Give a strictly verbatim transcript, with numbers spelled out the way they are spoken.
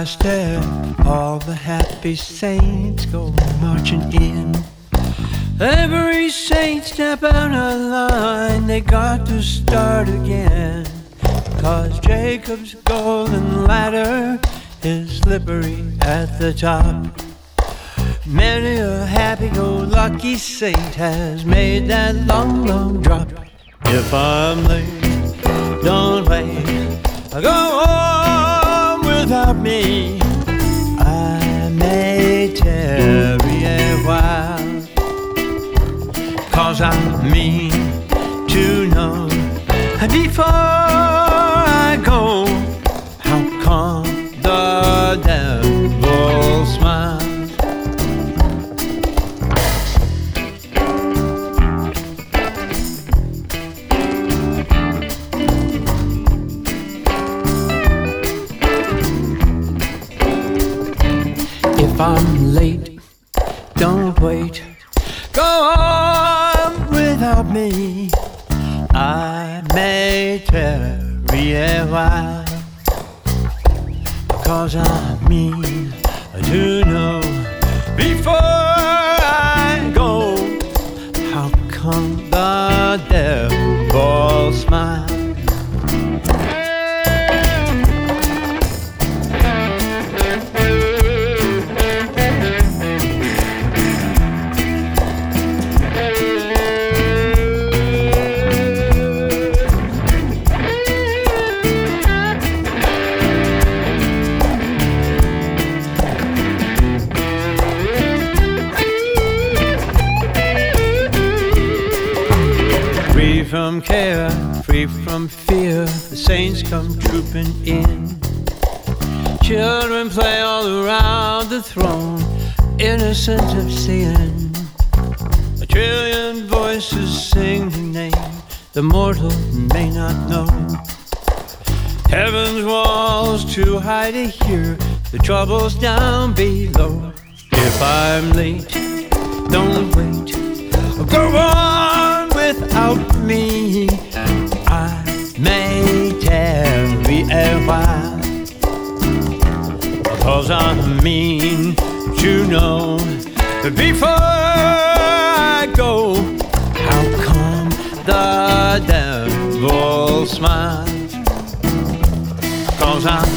step, all the happy saints go marching in. Every saint step out of line, they got to start again. 'Cause Jacob's golden ladder is slippery at the top. Many a happy-go-lucky saint has made that long, long drop. If I'm late, don't wait, go on without me. I may tarry a while, 'cause I mean to know before I go how come the devil smiles. If I'm late, don't wait, go on without me. I may tarry a while, 'cause I mean to know before I go how come the devil smiles. Free from care, free from fear, the saints come trooping in. Children play all around the throne, innocent of sin. A trillion voices sing the name the mortal may not know. Heaven's walls too high to hear the troubles down below. If I'm late, don't wait, go on without me. I may tarry a while, 'cause I mean to know before I go how come the devil smiles. 'Cause I